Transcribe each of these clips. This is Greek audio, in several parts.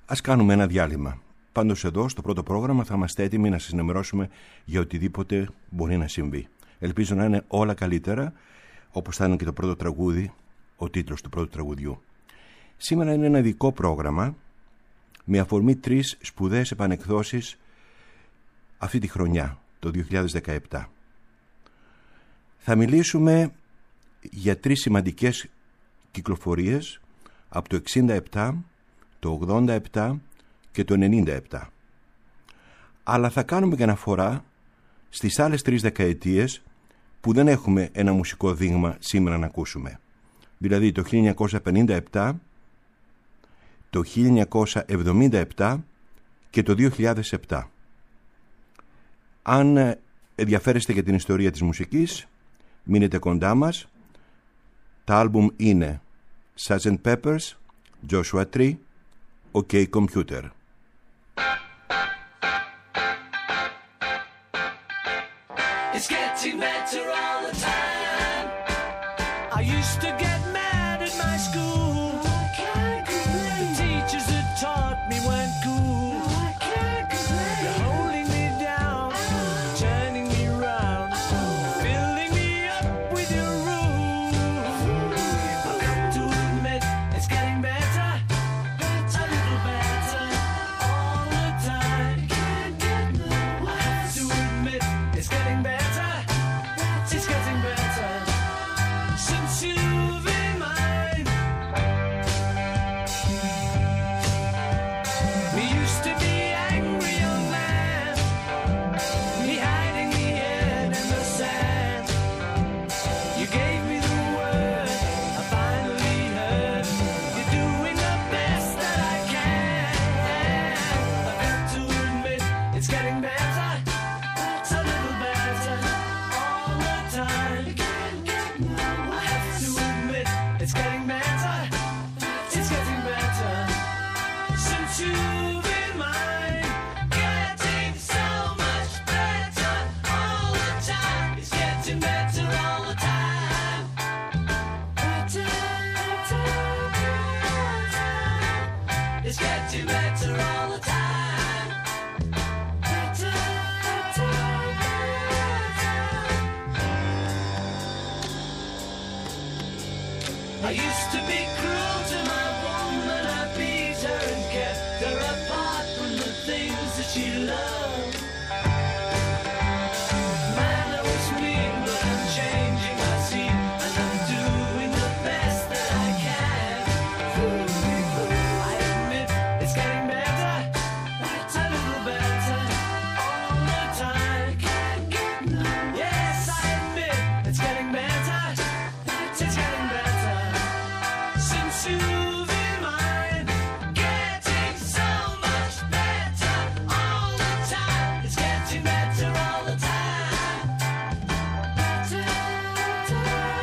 Ας κάνουμε ένα διάλειμμα. Πάντως εδώ στο πρώτο πρόγραμμα θα είμαστε έτοιμοι να σας ενημερώσουμε για οτιδήποτε μπορεί να συμβεί. Ελπίζω να είναι όλα καλύτερα, όπως θα είναι και το πρώτο τραγούδι, ο τίτλος του πρώτου τραγουδιού. Σήμερα είναι ένα ειδικό πρόγραμμα με αφορμή 3 σπουδαίες επανεκδόσεις αυτή τη χρονιά, το 2017. Θα μιλήσουμε για 3 σημαντικές κυκλοφορίες από το 67, το 87 και το 97. Αλλά θα κάνουμε και αναφορά στις άλλες 3 δεκαετίες που δεν έχουμε ένα μουσικό δείγμα σήμερα να ακούσουμε. Δηλαδή το 1957, το 1977 και το 2007. Αν ενδιαφέρεστε για την ιστορία της μουσικής, μείνετε κοντά μας. Τα άλμπουμ είναι Sgt. Pepper's, Joshua Tree, OK Computer. It's getting better all the time. I used to get mad at my school. I can't complain. The teachers that taught me weren't cool. I can't complain. They're holding me down, turning me round, filling me up with your rules. I've got to admit, it's getting better, a little better all the time. Can't get no. I have to admit, it's getting better. It's getting better since you've been mine. We used to be angry young man, me hiding me head in the sand. You gave me the word, I finally heard. You're doing the best that I can. I've got to admit, it's getting better. It's a little better all the time. I have to admit, it's getting better. It's getting better since you've been mine. Getting so much better all the time. It's getting better all the time. Better, better, better. It's getting better all the time. Better, better, better. I used to be cruel to my woman. I beat her and kept her apart from the things that she loved. Man, I was mean, but I'm changing my scene, and I'm doing the best that I can. I admit it's getting better, it's a little better all the time. Yes, I admit it's getting better, it's getting better since you've been mine. Getting so much better all the time. It's getting better all the time. Better, better,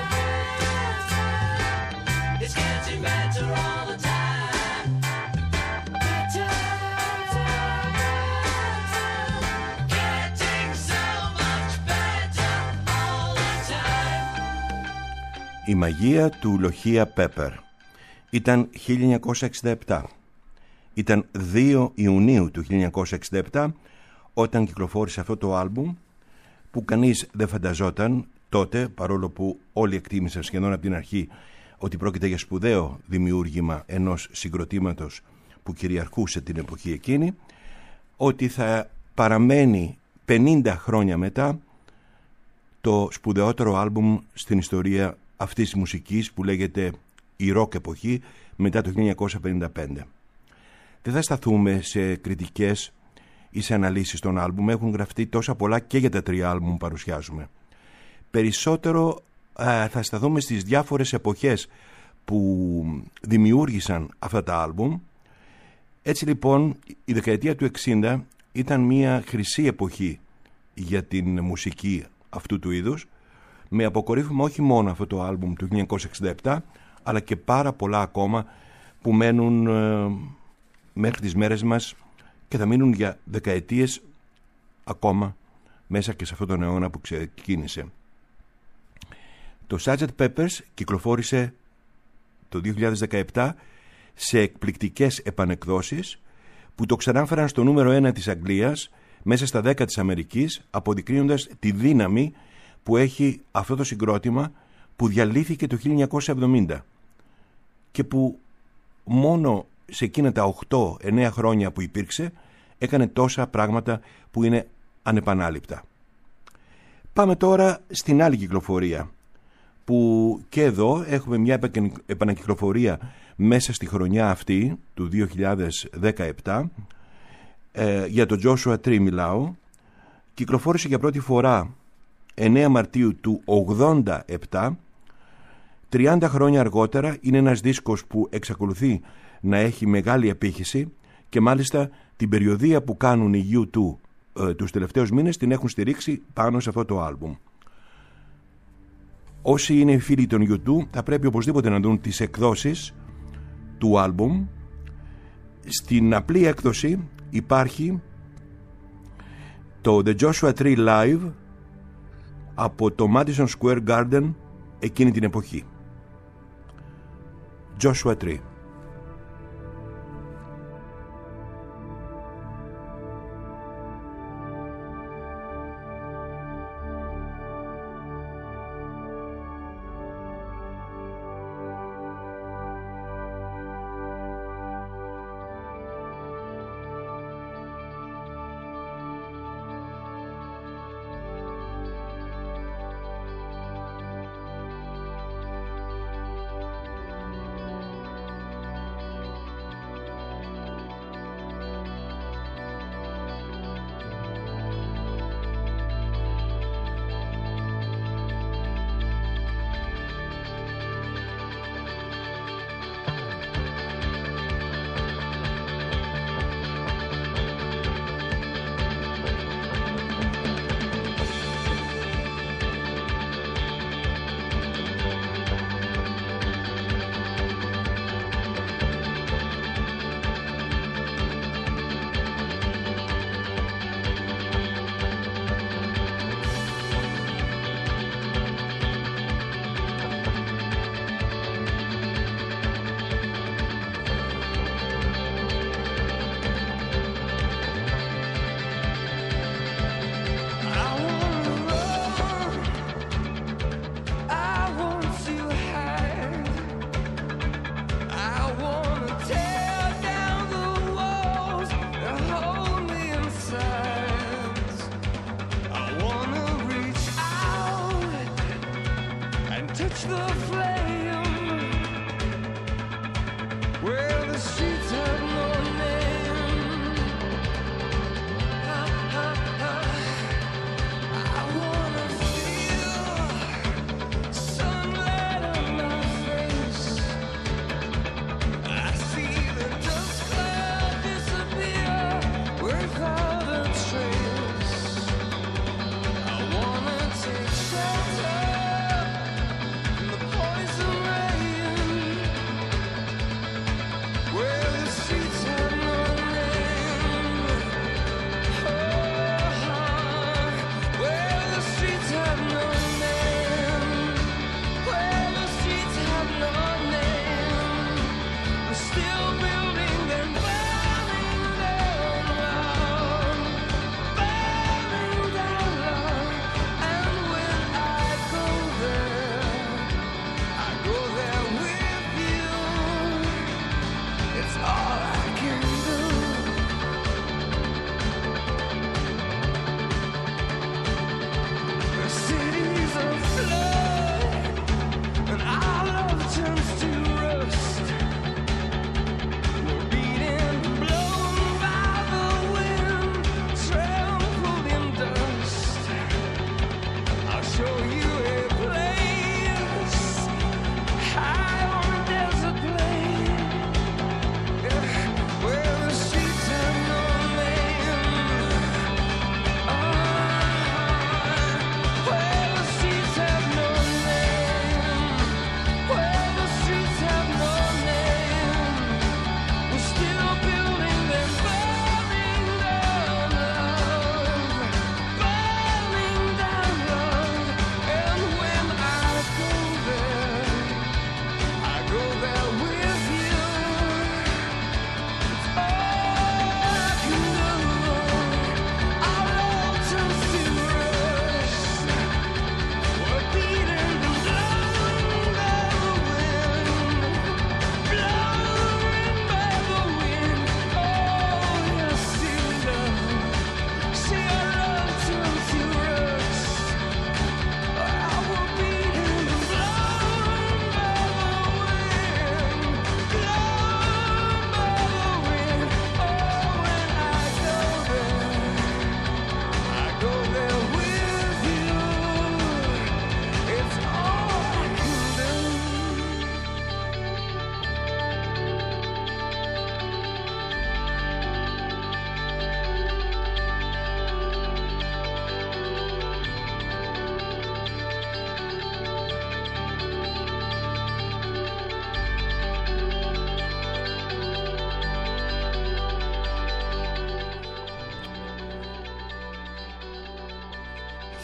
better. It's getting better all the time. Better, better, better. Getting so much better all the time. Η μαγεία του Λοχεία Πέπερ. Ήταν 1967. Ήταν 2 Ιουνίου του 1967 όταν κυκλοφόρησε αυτό το άλμπουμ που κανείς δεν φανταζόταν τότε, παρόλο που όλοι εκτίμησαν σχεδόν από την αρχή ότι πρόκειται για σπουδαίο δημιούργημα ενός συγκροτήματος που κυριαρχούσε την εποχή εκείνη, ότι θα παραμένει 50 χρόνια μετά το σπουδαιότερο άλμπουμ στην ιστορία αυτής της μουσικής που λέγεται η ροκ εποχή μετά το 1955. Δεν θα σταθούμε σε κριτικές ή σε αναλύσεις των άλμπουμ, έχουν γραφτεί τόσα πολλά και για τα 3 άλμπουμ που παρουσιάζουμε. Περισσότερο θα σταθούμε στις διάφορες εποχές που δημιούργησαν αυτά τα άλμπουμ. Έτσι λοιπόν η δεκαετία του 60 ήταν μια χρυσή εποχή για την μουσική αυτού του είδους, με αποκορύφωμα όχι μόνο αυτό το άλμπουμ του 1967, αλλά και πάρα πολλά ακόμα που μένουν μέχρι τις μέρες μας και θα μείνουν για δεκαετίες ακόμα μέσα και σε αυτόν τον αιώνα που ξεκίνησε. Το Sgt. Pepper's κυκλοφόρησε το 2017 σε εκπληκτικές επανεκδόσεις που το ξανάφεραν στο νούμερο 1 της Αγγλίας μέσα στα 10 της Αμερικής, αποδεικνύοντας τη δύναμη που έχει αυτό το συγκρότημα που διαλύθηκε το 1970 και που μόνο σε εκείνα τα 8-9 χρόνια που υπήρξε έκανε τόσα πράγματα που είναι ανεπανάληπτα. Πάμε τώρα στην άλλη κυκλοφορία, που και εδώ έχουμε μια επανακυκλοφορία μέσα στη χρονιά αυτή του 2017. Για τον Joshua Tree μιλάω. Κυκλοφόρησε για πρώτη φορά 9 Μαρτίου του 87. 30 χρόνια αργότερα είναι ένας δίσκος που εξακολουθεί να έχει μεγάλη απήχηση και μάλιστα την περιοδεία που κάνουν οι U2 τους τελευταίους μήνες την έχουν στηρίξει πάνω σε αυτό το άλμπουμ. Όσοι είναι φίλοι των U2 θα πρέπει οπωσδήποτε να δουν τις εκδόσεις του άλμπουμ. Στην απλή έκδοση υπάρχει το The Joshua Tree Live από το Madison Square Garden εκείνη την εποχή. Joshua Tree.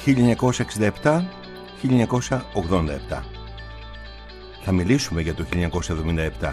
1967-1987. Θα μιλήσουμε για το 1977.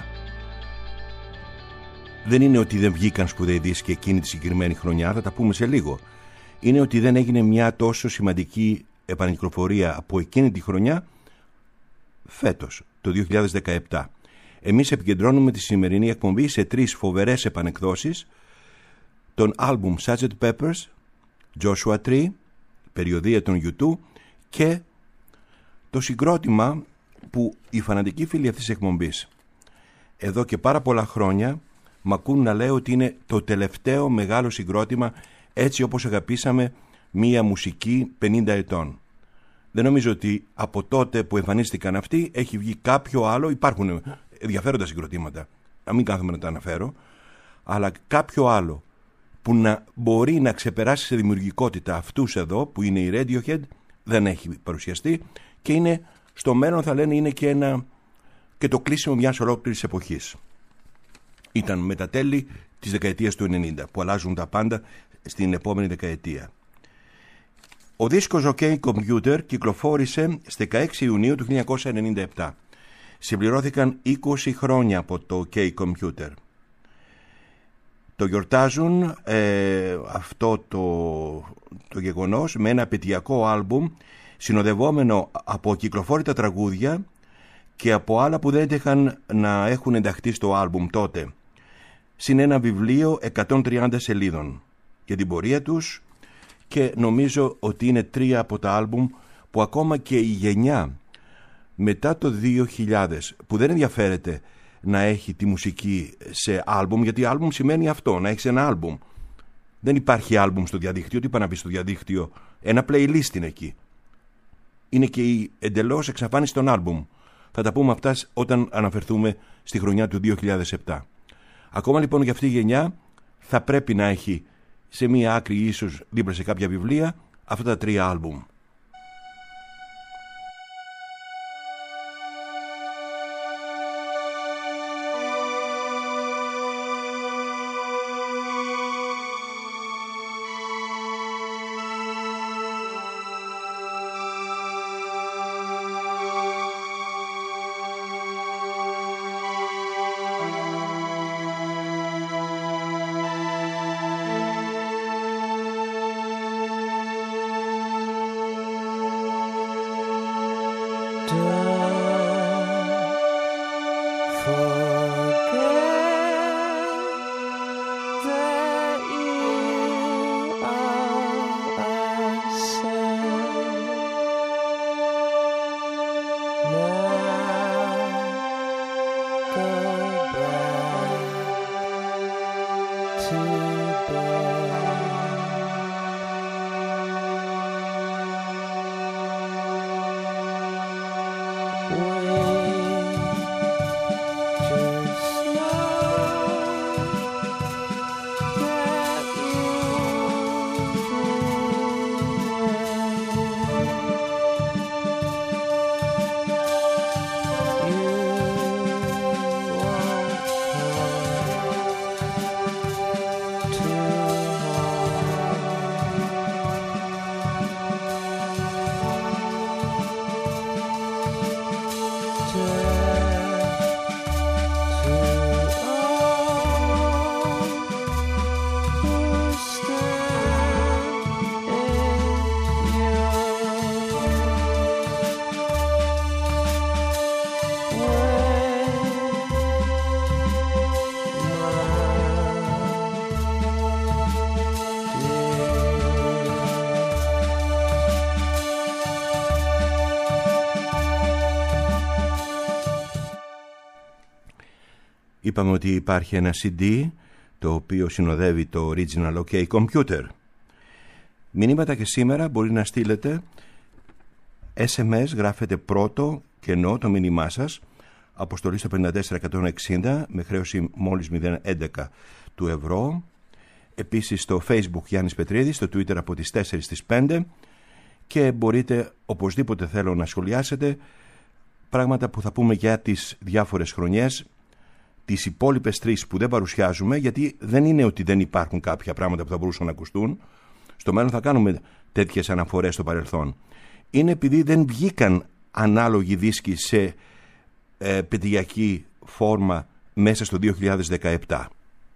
Δεν είναι ότι δεν βγήκαν σπουδαίοι δίσκοι εκείνη τη συγκεκριμένη χρονιά, θα τα πούμε σε λίγο. Είναι ότι δεν έγινε μια τόσο σημαντική επανακυκλοφορία από εκείνη τη χρονιά φέτος, το 2017. Εμείς επικεντρώνουμε τη σημερινή εκπομπή σε 3 φοβερές επανεκδόσεις των άλμπουμ Sgt. Pepper's, Joshua Tree, περιοδία των U2 και το συγκρότημα που οι φανατικοί φίλοι αυτής της εκπομπής εδώ και πάρα πολλά χρόνια μ' ακούν να λέω ότι είναι το τελευταίο μεγάλο συγκρότημα έτσι όπως αγαπήσαμε μία μουσική 50 ετών. Δεν νομίζω ότι από τότε που εμφανίστηκαν αυτοί έχει βγει κάποιο άλλο. Υπάρχουν ενδιαφέροντα συγκροτήματα, να μην κάθομαι να τα αναφέρω, αλλά κάποιο άλλο που να μπορεί να ξεπεράσει σε δημιουργικότητα αυτούς εδώ που είναι η Radiohead δεν έχει παρουσιαστεί και είναι στο μέλλον, θα λένε, είναι και το κλείσιμο μιας ολόκληρης εποχής. Ήταν με τα τέλη της δεκαετίας του 90 που αλλάζουν τα πάντα στην επόμενη δεκαετία. Ο δίσκος OK Computer κυκλοφόρησε στις 16 Ιουνίου του 1997. Συμπληρώθηκαν 20 χρόνια από το OK Computer. Το γιορτάζουν αυτό το γεγονός με ένα επαιτειακό άλμπουμ συνοδευόμενο από κυκλοφόρητα τραγούδια και από άλλα που δεν έτυχαν να έχουν ενταχθεί στο άλμπουμ τότε. Συν ένα βιβλίο 130 σελίδων για την πορεία τους και νομίζω ότι είναι 3 από τα άλμπουμ που ακόμα και η γενιά μετά το 2000 που δεν ενδιαφέρεται να έχει τη μουσική σε άλμπουμ, γιατί άλμπουμ σημαίνει αυτό, να έχεις ένα άλμπουμ. Δεν υπάρχει άλμπουμ στο διαδίκτυο. Τι πάει να πει στο διαδίκτυο? Ένα playlist είναι εκεί. Είναι και η εντελώς εξαφάνιση των άλμπουμ. Θα τα πούμε αυτά όταν αναφερθούμε στη χρονιά του 2007. Ακόμα λοιπόν για αυτή η γενιά θα πρέπει να έχει σε μία άκρη, ίσως δίπλα σε κάποια βιβλία, αυτά τα 3 άλμπουμ. Είπαμε ότι υπάρχει ένα CD το οποίο συνοδεύει το Original OK Computer. Μηνύματα και σήμερα μπορεί να στείλετε SMS, γράφετε πρώτο κενό το μήνυμά σας, αποστολή στο 54160 με χρέωση μόλις 0,11 του ευρώ. Επίσης στο Facebook Γιάννης Πετρίδης, στο Twitter από τις 4 στις 5 και μπορείτε οπωσδήποτε θέλω να σχολιάσετε πράγματα που θα πούμε για τις διάφορες χρονιές, τις υπόλοιπες 3 που δεν παρουσιάζουμε, γιατί δεν είναι ότι δεν υπάρχουν κάποια πράγματα που θα μπορούσαν να ακουστούν. στο μέλλον θα κάνουμε τέτοιες αναφορές στο παρελθόν. Είναι επειδή δεν βγήκαν ανάλογοι δίσκοι σε πεντηγειακή φόρμα μέσα στο 2017.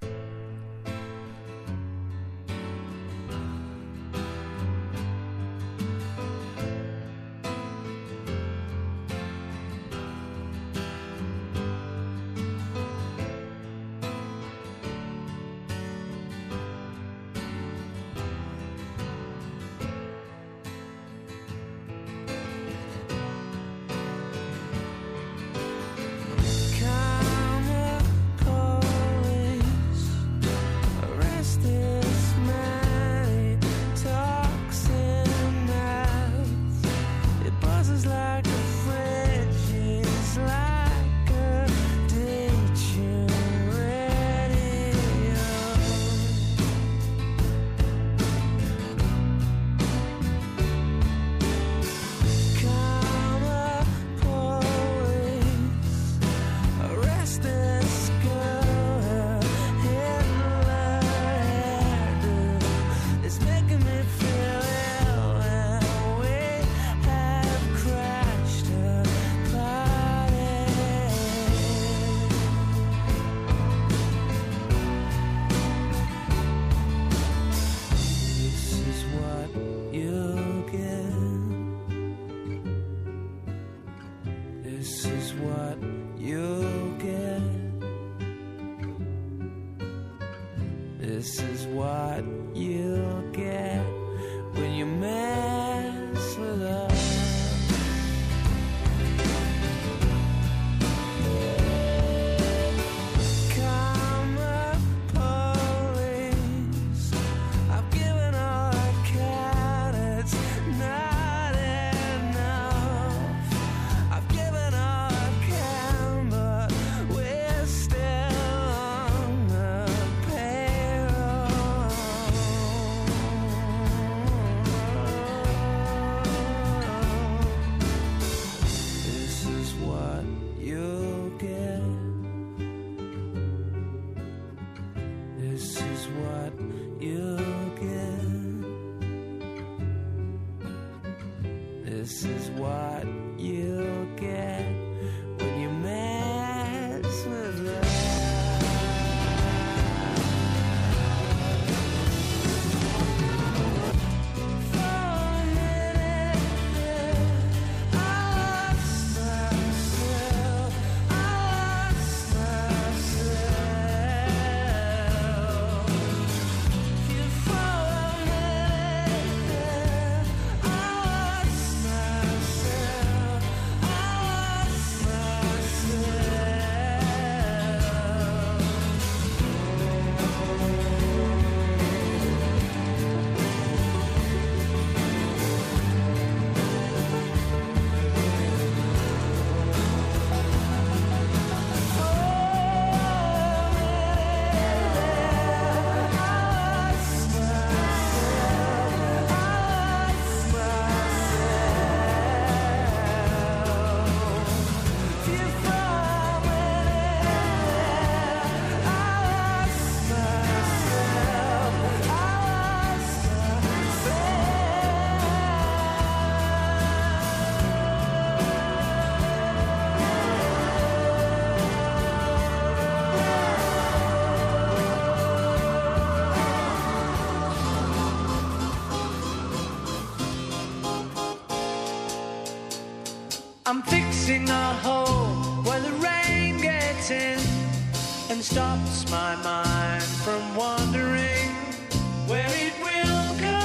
I'm fixing a hole where the rain gets in and stops my mind from wandering where it will go.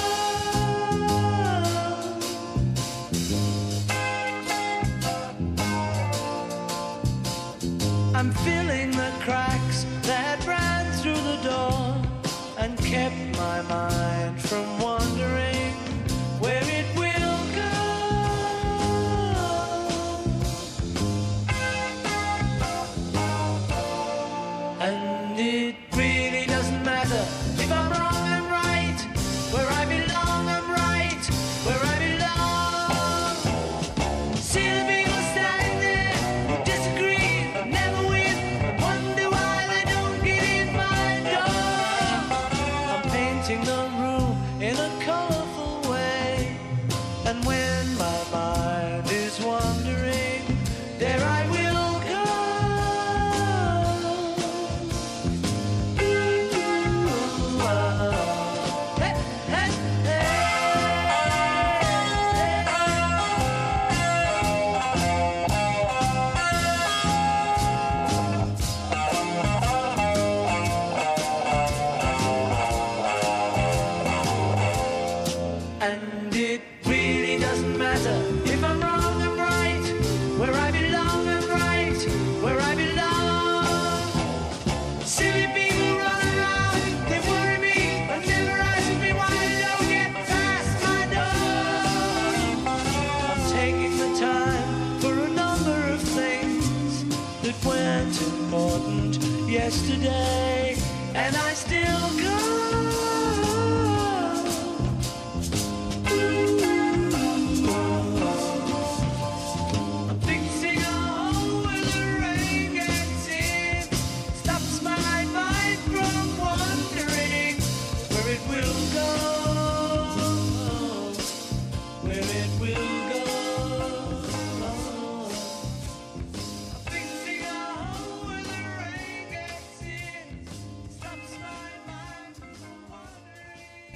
I'm filling the cracks that ran through the door and kept my mind from wandering where it will go. And it really doesn't matter if I'm wrong, I'm right. Where I belong, I'm right. Where I belong. See the people standing there, disagree, never win. Wonder why they don't get in my door. I'm painting the room in a color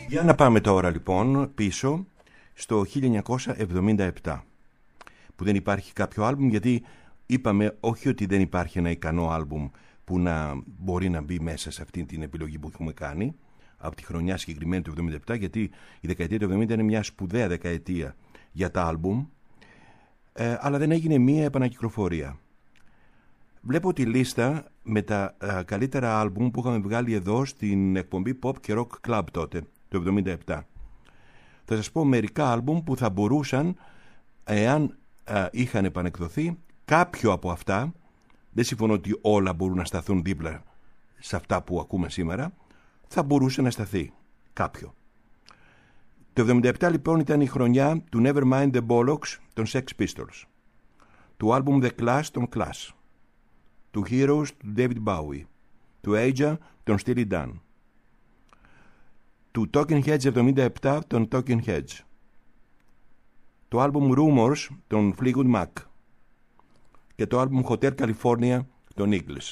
Για να πάμε τώρα λοιπόν πίσω στο 1977, που δεν υπάρχει κάποιο άλμπουμ, γιατί είπαμε όχι ότι δεν υπάρχει ένα ικανό άλμπουμ που να μπορεί να μπει μέσα σε αυτή την επιλογή που έχουμε κάνει από τη χρονιά συγκεκριμένη του 1977, γιατί η δεκαετία του 1970 είναι μια σπουδαία δεκαετία για τα άλμπουμ, αλλά δεν έγινε μία επανακυκλοφορία. Βλέπω τη λίστα με τα καλύτερα άλμπουμ που είχαμε βγάλει εδώ στην εκπομπή Pop και Rock Club τότε, το 1977. Θα σας πω μερικά άλμπουμ που θα μπορούσαν, εάν είχαν επανεκδοθεί, κάποιο από αυτά, δεν συμφωνώ ότι όλα μπορούν να σταθούν δίπλα σε αυτά που ακούμε σήμερα, θα μπορούσε να σταθεί κάποιο. Το 1977 λοιπόν ήταν η χρονιά του Nevermind the Bollocks των Sex Pistols, του άλμπουμ The Clash των Clash, του Heroes του David Bowie, του Aja των Steely Dan, του Talking Heads 77 των Talking Heads, το άλμπουμ Rumors των Fleetwood Mac και το άλμπουμ Hotel California των Eagles.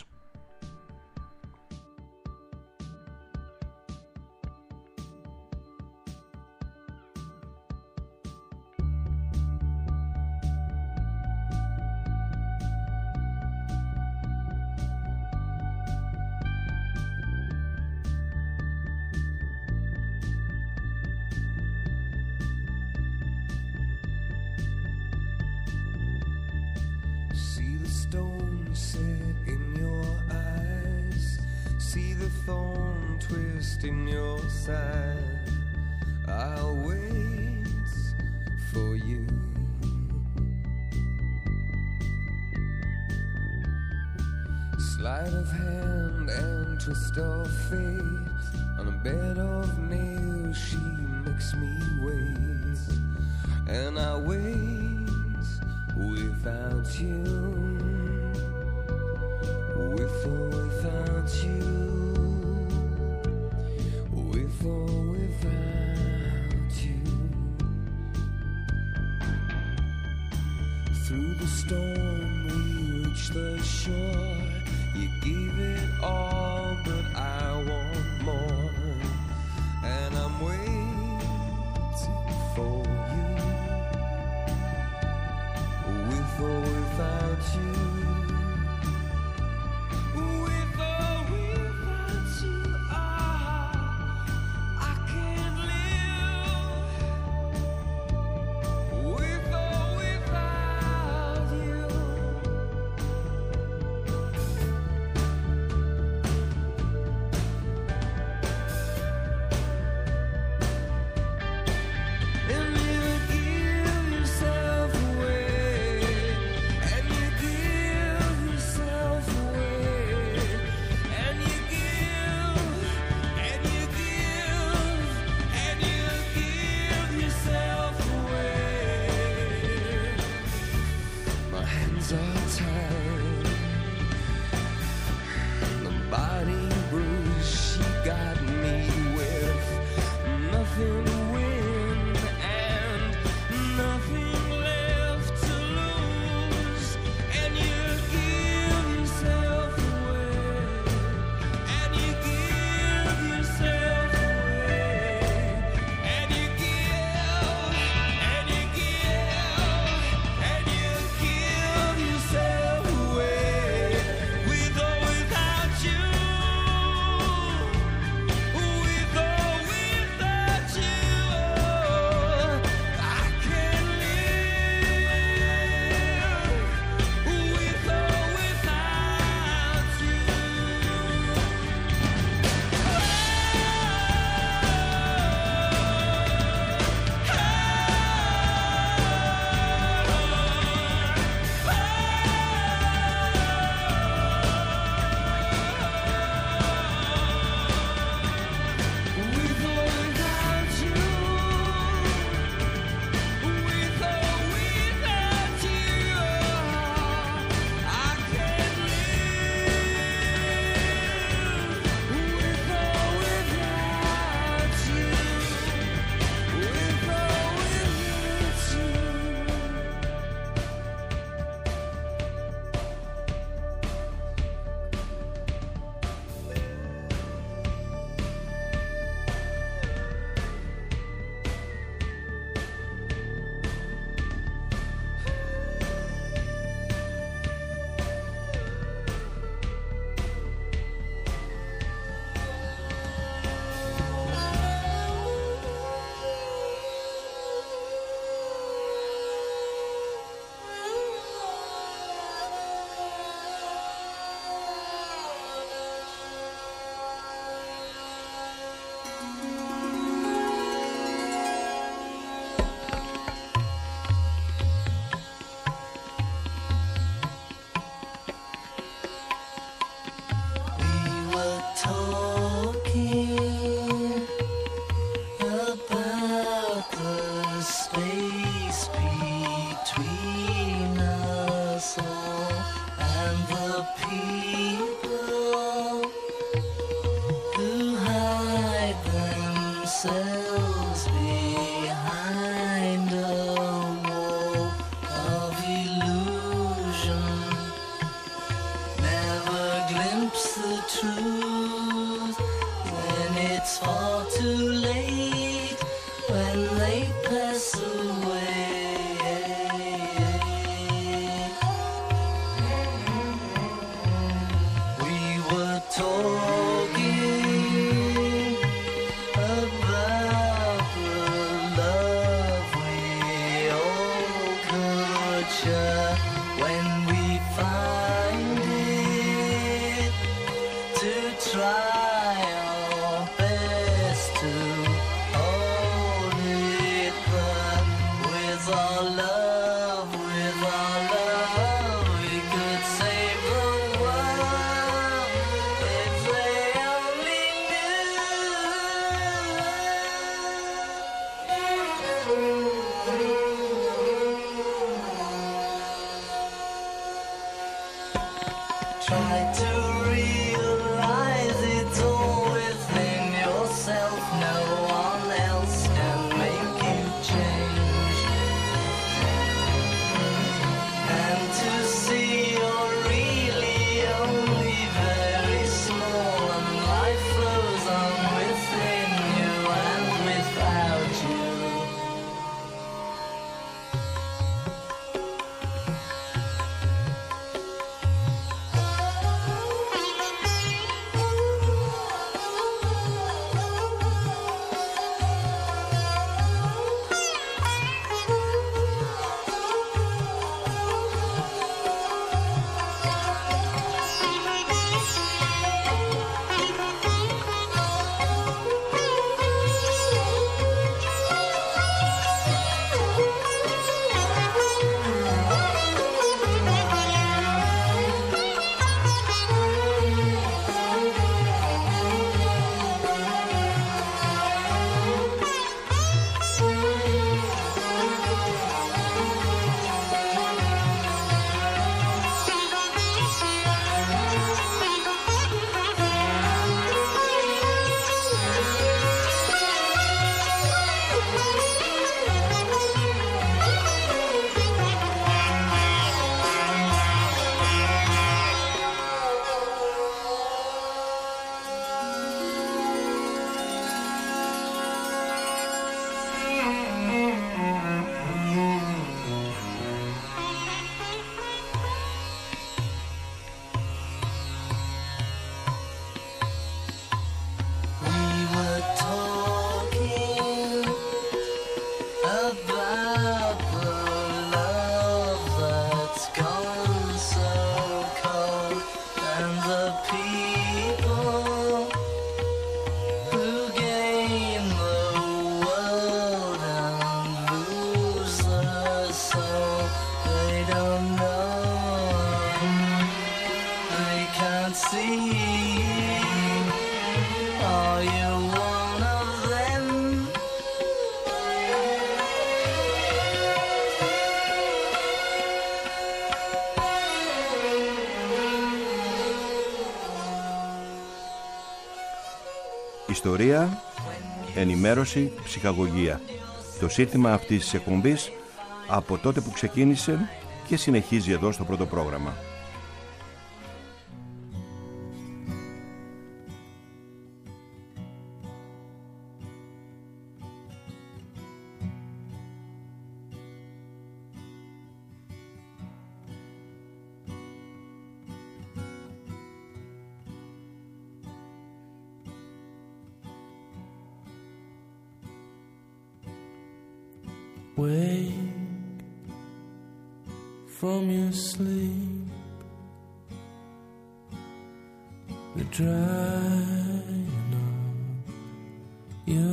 Sleight of hand and twist of fate. On a bed of nails she makes me wait. And I wait without you. With or without you. With or without you. Through the storm we reach the shore. You gave it all, but I want more. And I'm waiting for you. With or without you. With or without you, I can't live. With or without you. ourselves behind a wall of illusion. Never glimpse the truth when it's far too late, when they pass away. We were talking about the love we all could share when we find it, to try our best to hold it there. With our love, we could save the world if they only try to realize it's all within yourself. No one else can make you change. And to see you're really only very small, and life flows on within you and without you. We were talking about the love that's gone so cold, and the people who gain the world and lose their soul. They don't know, they can't see. Are you one of them? Ιστορία, ενημέρωση, ψυχαγωγία. Το σύνθημα αυτής της εκπομπής από τότε που ξεκίνησε και συνεχίζει εδώ στο πρώτο πρόγραμμα. Wake from your sleep, the drying of your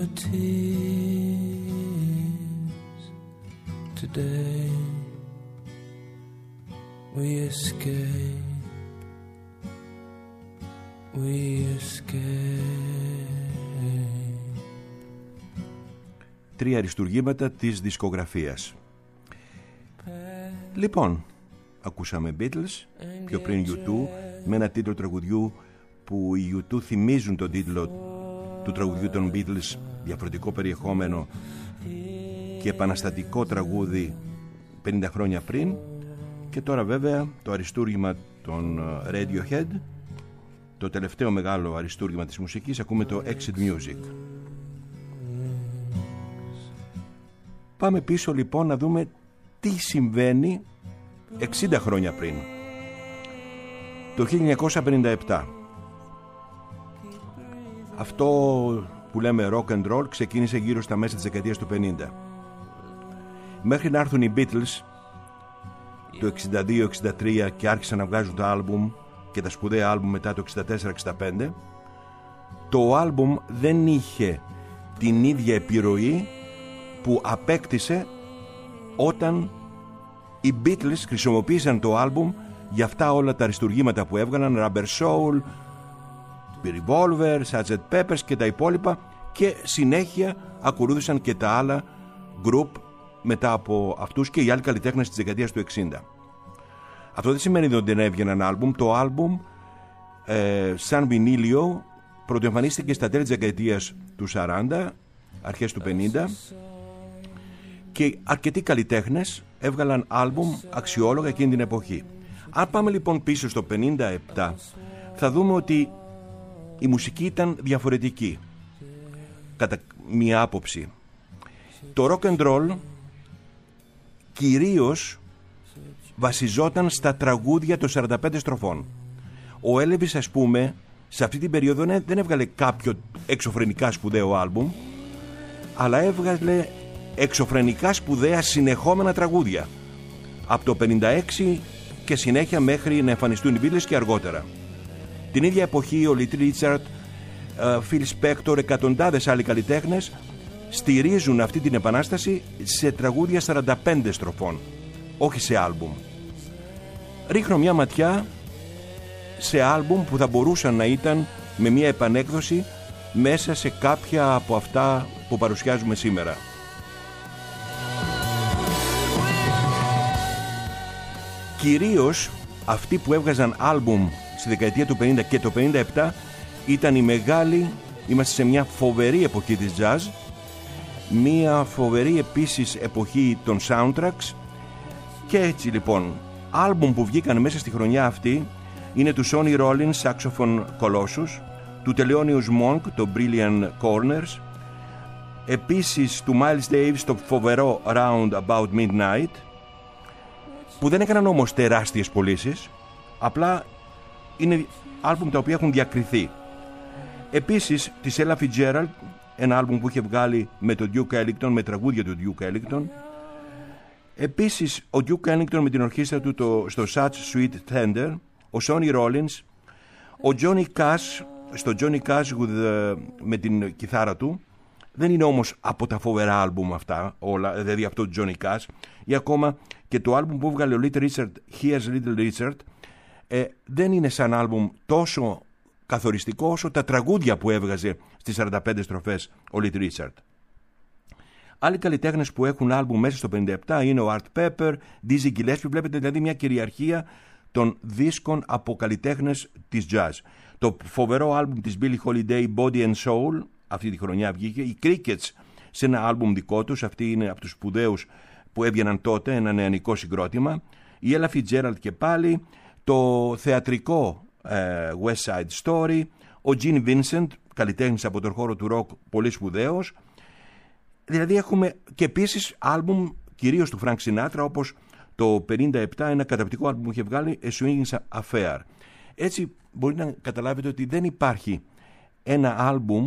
tears. Today we escape, we escape. Τρία αριστουργήματα της δισκογραφίας. Λοιπόν, ακούσαμε Beatles, πιο πριν U2, με ένα τίτλο τραγουδιού που οι U2 θυμίζουν τον τίτλο του τραγουδιού των Beatles, διαφορετικό περιεχόμενο και επαναστατικό τραγούδι 50 χρόνια πριν. Και τώρα βέβαια το αριστούργημα των Radiohead, το τελευταίο μεγάλο αριστούργημα της μουσικής, ακούμε το Exit Music. Πάμε πίσω λοιπόν να δούμε τι συμβαίνει 60 χρόνια πριν. Το 1957. Αυτό που λέμε rock and roll ξεκίνησε γύρω στα μέσα της δεκαετίας του 50. Μέχρι να έρθουν οι Beatles το 62-63 και άρχισαν να βγάζουν τα άλμπουμ και τα σπουδαία άλμπουμ μετά το 64-65, το άλμπουμ δεν είχε την ίδια επιρροή που απέκτησε όταν οι Beatles χρησιμοποίησαν το άλμπουμ για αυτά όλα τα αριστουργήματα που έβγαλαν, Rubber Soul, Revolver, Sgt. Peppers και τα υπόλοιπα, και συνέχεια ακολούθησαν και τα άλλα group μετά από αυτούς και οι άλλοι καλλιτέχνες της δεκαετίας του 60. Αυτό δεν σημαίνει ότι δεν έβγαιναν άλμπουμ. Το άλμπουμ σαν βινίλιο πρωτοεμφανίστηκε στα τέλη της δεκαετίας του 40, αρχές του 50, και αρκετοί καλλιτέχνες έβγαλαν άλμπουμ αξιόλογα εκείνη την εποχή. Αν πάμε λοιπόν πίσω στο 57, θα δούμε ότι η μουσική ήταν διαφορετική κατά μία άποψη. Το rock and roll κυρίως βασιζόταν στα τραγούδια των 45 στροφών. Ο Elvis, ας πούμε, σε αυτή την περίοδο δεν έβγαλε κάποιο εξωφρενικά σπουδαίο άλμπουμ, αλλά έβγαλε εξωφρενικά σπουδαία συνεχόμενα τραγούδια από το 56 και συνέχεια μέχρι να εμφανιστούν οι Beatles και αργότερα. Την ίδια εποχή ο Little Richard, Phil Spector, εκατοντάδες άλλοι καλλιτέχνες στηρίζουν αυτή την επανάσταση σε τραγούδια 45 στροφών, όχι σε άλμπουμ. Ρίχνω μια ματιά σε άλμπουμ που θα μπορούσαν να ήταν με μια επανέκδοση μέσα σε κάποια από αυτά που παρουσιάζουμε σήμερα. Κυρίως αυτοί που έβγαζαν άλμπουμ στη δεκαετία του 50 και το 57 ήταν οι μεγάλοι. Είμαστε σε μια φοβερή εποχή της jazz, μια φοβερή επίσης εποχή των soundtracks, και έτσι λοιπόν άλμπουμ που βγήκαν μέσα στη χρονιά αυτή είναι του Sonny Rollins, Saxophone Colossus, του Thelonious Monk, το Brilliant Corners, επίσης του Miles Davis, το φοβερό Round About Midnight, που δεν έκαναν όμως τεράστιες πωλήσεις, απλά είναι άλμπουμ τα οποία έχουν διακριθεί. Επίσης της Ella Fitzgerald, ένα άλμπουμ που είχε βγάλει με τον Duke Ellington, με τραγούδια του Duke Ellington. Επίσης ο Duke Ellington με την ορχήστρα του στο Such Sweet Tender, ο Sonny Rollins, ο Johnny Cash στο Johnny Cash με την κιθάρα του. Δεν είναι όμως από τα φοβερά άλμπουμ αυτά όλα, δηλαδή αυτό του Johnny Cash, ή ακόμα και το άλμπουμ που βγάλε ο Little Richard, Here's Little Richard, δεν είναι σαν άλμπουμ τόσο καθοριστικό όσο τα τραγούδια που έβγαζε στις 45 στροφές ο Little Richard. Άλλοι καλλιτέχνες που έχουν άλμπουμ μέσα στο 57 είναι ο Art Pepper, Dizzy Gillespie. Βλέπετε δηλαδή μια κυριαρχία των δίσκων από καλλιτέχνες της jazz. Το φοβερό άλμπουμ της Billie Holiday, Body and Soul, αυτή τη χρονιά βγήκε. Οι Crickets σε ένα άλμπουμ δικό τους, αυτοί είναι από τους σπουδαίους που έβγαιναν τότε, ένα νεανικό συγκρότημα. Η Ella Fitzgerald και πάλι, το θεατρικό West Side Story, ο Gene Vincent, καλλιτέχνης από τον χώρο του rock, πολύ σπουδαίος. Δηλαδή έχουμε και επίσης άλμπουμ κυρίως του Frank Sinatra, όπως το 57, ένα καταπληκτικό άλμπουμ που είχε βγάλει, A Swinging Affair. Έτσι μπορείτε να καταλάβετε ότι δεν υπάρχει ένα άλμπουμ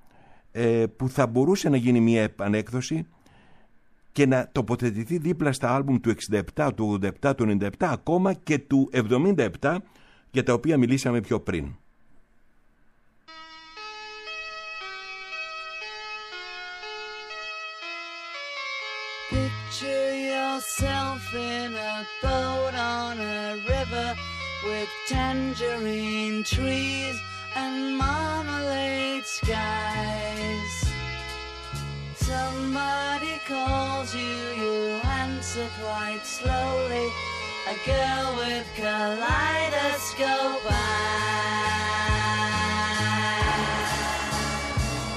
που θα μπορούσε να γίνει μια επανέκδοση και να τοποθετηθεί δίπλα στα άλμπουμ του 67, του 87, του 97, ακόμα και του 77, για τα οποία μιλήσαμε πιο πριν. Picture yourself in a boat on a river with tangerine trees and marmalade skies. Somebody calls you, you answer quite slowly. A girl with kaleidoscope eyes.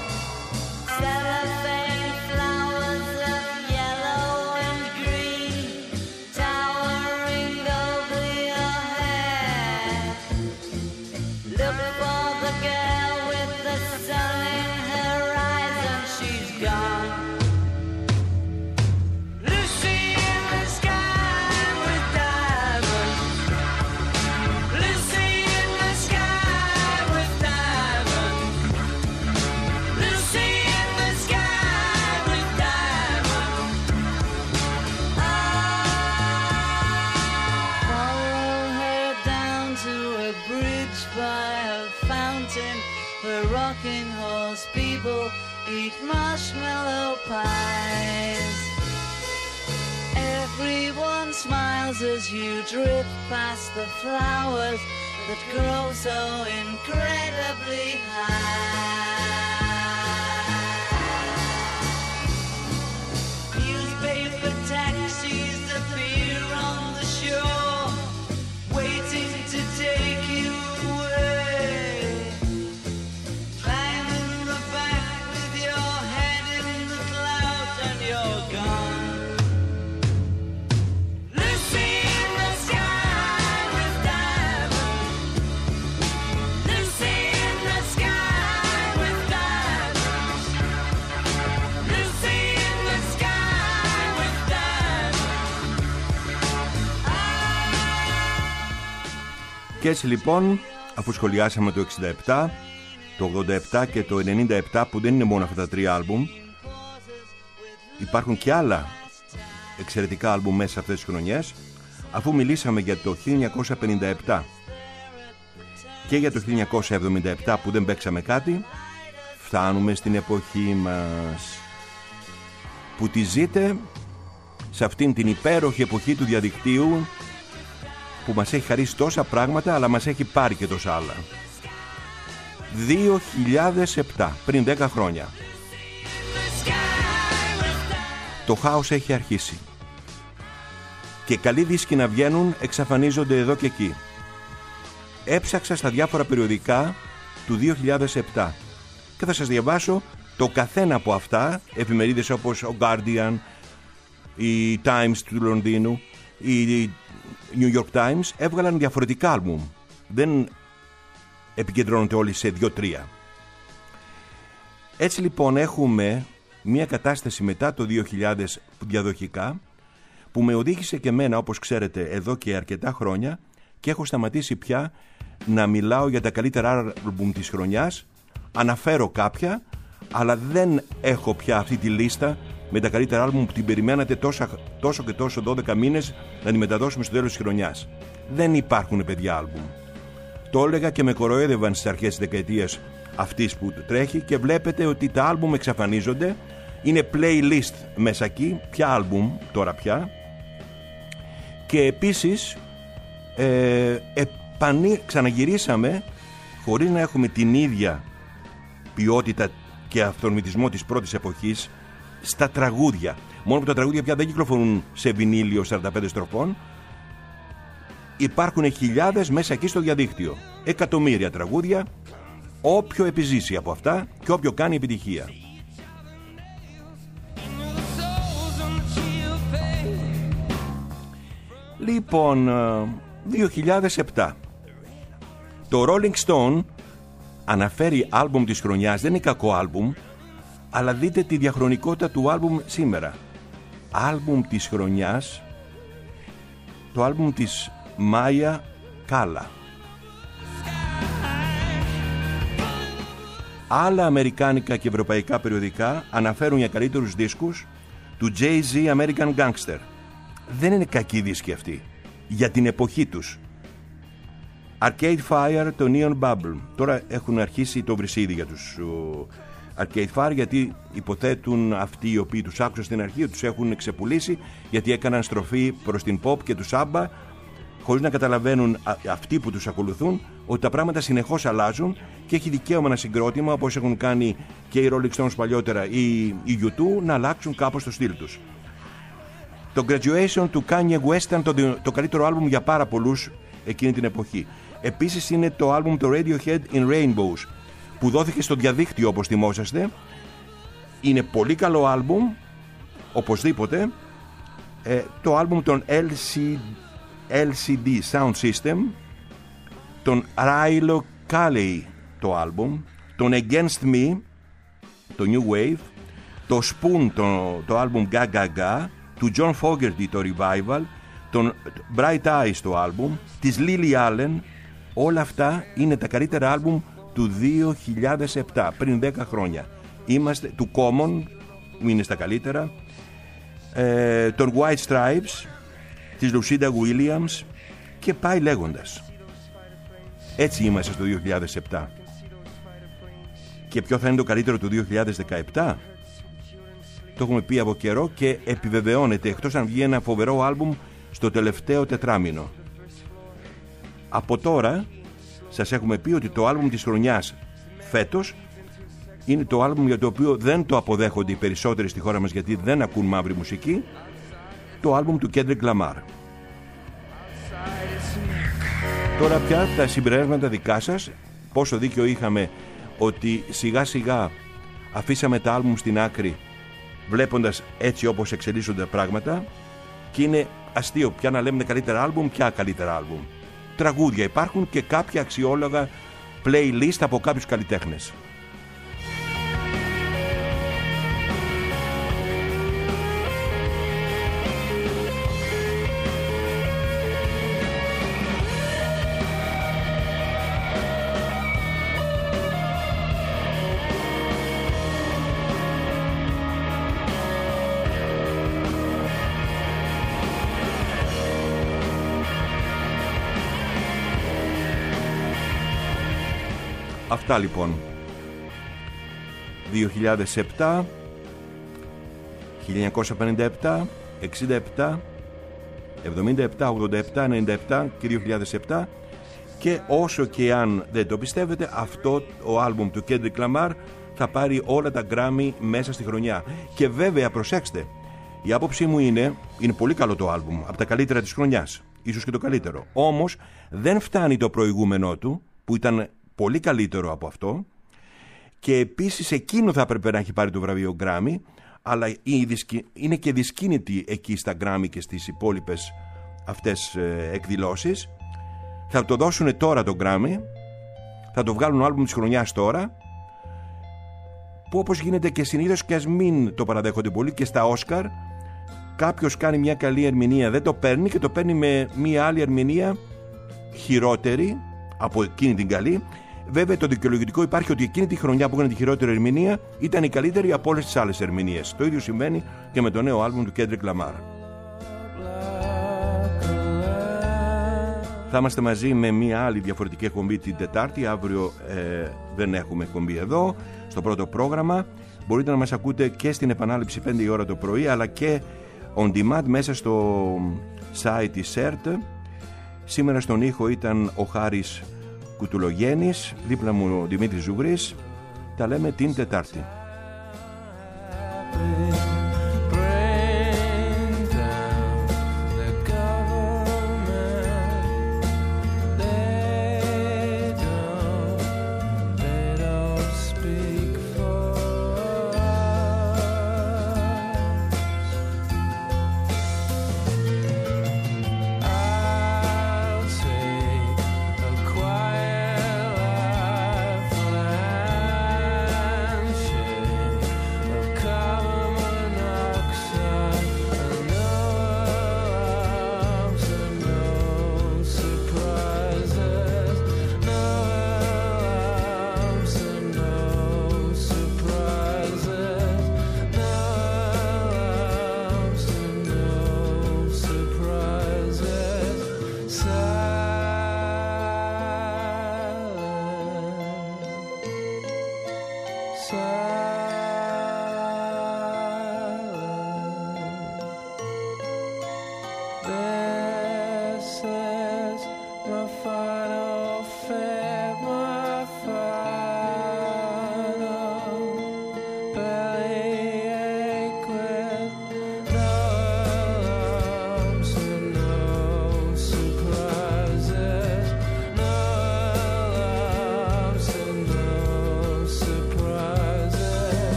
working horse people eat marshmallow pies. Everyone smiles as you drift past the flowers that grow so incredibly high. Newspaper taxis appear on the shore, waiting to take you away. Climb in the back with your head in the clouds and you're gone. Lucy in the sky with diamonds. Lucy in the sky with diamonds. Lucy in the sky with diamonds. Και έτσι λοιπόν, αφού σχολιάσαμε το 67, το 87 και το 97, που δεν είναι μόνο αυτά τα τρία άλμπουμ, υπάρχουν και άλλα εξαιρετικά άλμπουμ μέσα σε αυτές τις χρονιές. Αφού μιλήσαμε για το 1957 και για το 1977 που δεν παίξαμε κάτι, φτάνουμε στην εποχή μας, που τη ζείτε σε αυτήν την υπέροχη εποχή του διαδικτύου, που μας έχει χαρίσει τόσα πράγματα αλλά μας έχει πάρει και τόσα άλλα. 2007, πριν 10 χρόνια, το χάος έχει αρχίσει και καλοί δίσκοι να βγαίνουν εξαφανίζονται εδώ και εκεί. Έψαξα στα διάφορα περιοδικά του 2007 και θα σας διαβάσω το καθένα από αυτά. Εφημερίδες όπως ο Guardian, η Times του Λονδίνου, η New York Times έβγαλαν διαφορετικά άλμπουμ. Δεν επικεντρώνονται όλοι σε 2-3. Έτσι λοιπόν έχουμε μια κατάσταση μετά το 2000 διαδοχικά, που με οδήγησε και εμένα, όπως ξέρετε, εδώ και αρκετά χρόνια, και έχω σταματήσει πια να μιλάω για τα καλύτερα άλμπουμ της χρονιάς. Αναφέρω κάποια, αλλά δεν έχω πια αυτή τη λίστα με τα καλύτερα άλμπουμ που την περιμένατε τόσο και τόσο 12 μήνες να τη μεταδώσουμε στο τέλος της χρονιάς. Δεν υπάρχουν, παιδιά, άλμπουμ. Το έλεγα και με κοροϊδεύαν στις αρχές της δεκαετίας αυτής που τρέχει, και βλέπετε ότι τα άλμπουμ εξαφανίζονται. Είναι playlist μέσα εκεί, ποια άλμπουμ τώρα πια. Και επίσης ξαναγυρίσαμε, χωρίς να έχουμε την ίδια ποιότητα και αυθορμητισμό της πρώτης εποχής, στα τραγούδια. Μόνο που τα τραγούδια πια δεν κυκλοφορούν σε βινίλιο 45 στροφών. Υπάρχουν χιλιάδες μέσα εκεί στο διαδίκτυο. Εκατομμύρια τραγούδια. Όποιο επιζήσει από αυτά και όποιο κάνει επιτυχία. Λοιπόν, 2007. Το Rolling Stone αναφέρει άλμπουμ της χρονιάς. Δεν είναι κακό άλμπουμ, αλλά δείτε τη διαχρονικότητα του άλμπουμ σήμερα. Άλμπουμ της χρονιάς, το άλμπουμ της Μάια Κάλα. Άλλα αμερικάνικα και ευρωπαϊκά περιοδικά αναφέρουν για καλύτερους δίσκους του Jay-Z American Gangster. Δεν είναι κακοί δίσκοι αυτοί για την εποχή τους. Arcade Fire, το Neon Bubble. Τώρα έχουν αρχίσει το βρυσίδι για τους Arcade Fire, γιατί υποθέτουν αυτοί οι οποίοι τους άκουσαν στην αρχή, τους έχουν ξεπουλήσει, γιατί έκαναν στροφή προς την pop και τους ABBA, χωρίς να καταλαβαίνουν αυτοί που τους ακολουθούν ότι τα πράγματα συνεχώς αλλάζουν και έχει δικαίωμα ένα συγκρότημα, όπως έχουν κάνει και οι Rolling Stones παλιότερα ή οι U2, να αλλάξουν κάπως το στυλ τους. Το Graduation του Kanye West ήταν το καλύτερο άλμπουμ για πάρα πολλούς εκείνη την εποχή. Επίσης είναι το άλμπουμ το Radiohead in Rainbows, που δόθηκε στο διαδίκτυο, όπως θυμόσαστε. Είναι πολύ καλό άλμπουμ, οπωσδήποτε. Το άλμπουμ των LCD Sound System, τον Rilo Kiley το άλμπουμ, τον Against Me, το New Wave, το Spoon το άλμπουμ Ga Ga Ga, του John Fogerty το Revival, τον Bright Eyes το άλμπουμ, της Lily Allen. Όλα αυτά είναι τα καλύτερα άλμπουμ του 2007, πριν 10 χρόνια. Είμαστε του Common, είναι στα καλύτερα, των White Stripes, της Lucinda Williams, και πάει λέγοντας. Έτσι είμαστε στο 2007. Και ποιο θα είναι το καλύτερο του 2017? Το έχουμε πει από καιρό και επιβεβαιώνεται, εκτός αν βγει ένα φοβερό άλμπουμ στο τελευταίο τετράμινο. Από τώρα σας έχουμε πει ότι το άλμπουμ της χρονιάς φέτος είναι το άλμπουμ για το οποίο δεν το αποδέχονται οι περισσότεροι στη χώρα μας, γιατί δεν ακούν μαύρη μουσική, το άλμπουμ του Kendrick Lamar. Τώρα πια τα συμπεράσματα δικά σας, πόσο δίκιο είχαμε ότι σιγά σιγά αφήσαμε τα άλμπουμ στην άκρη βλέποντας έτσι όπως εξελίσσονται τα πράγματα, και είναι αστείο πια να λέμε καλύτερα άλμπουμ, πια καλύτερα άλμπουμ. Τραγούδια υπάρχουν και κάποια αξιόλογα playlist από κάποιους καλλιτέχνες. Αυτά λοιπόν. 2007, 1957, 67, 77, 87, 97 και 2007. Και όσο και αν δεν το πιστεύετε, αυτό ο άλμπουμ του Kendrick Lamar θα πάρει όλα τα Grammy μέσα στη χρονιά. Και βέβαια προσέξτε, η άποψή μου είναι πολύ καλό το άλμπουμ, από τα καλύτερα της χρονιάς, ίσως και το καλύτερο. Όμως δεν φτάνει το προηγούμενό του που ήταν πολύ καλύτερο από αυτό, και επίσης εκείνο θα έπρεπε να έχει πάρει το βραβείο Grammy, αλλά είναι και δυσκίνητη εκεί στα Grammy και στις υπόλοιπες αυτές εκδηλώσεις. Θα το δώσουν τώρα το Grammy, θα το βγάλουν άλμπουμ της χρονιάς τώρα, που όπως γίνεται και συνήθως, και ας μην το παραδέχονται πολύ, και στα Όσκαρ κάποιος κάνει μια καλή ερμηνεία, δεν το παίρνει και το παίρνει με μια άλλη ερμηνεία χειρότερη από εκείνη την καλή. Βέβαια το δικαιολογητικό υπάρχει ότι εκείνη τη χρονιά που έκανε τη χειρότερη ερμηνεία ήταν η καλύτερη από όλες τις άλλες ερμηνείες. Το ίδιο συμβαίνει και με το νέο άλμπουμ του Kendrick Lamar. Θα είμαστε μαζί με μια άλλη διαφορετική εκπομπή την Τετάρτη. Αύριο δεν έχουμε εκπομπή εδώ στο πρώτο πρόγραμμα. Μπορείτε να μας ακούτε και στην επανάληψη 5 η ώρα το πρωί, αλλά και on demand μέσα στο site της ΕΡΤ. Σήμερα στον ήχο ήταν ο Χάρης Κουτουλογέννης, δίπλα μου ο Δημήτρης Ζουγρής. Τα λέμε την Τετάρτη.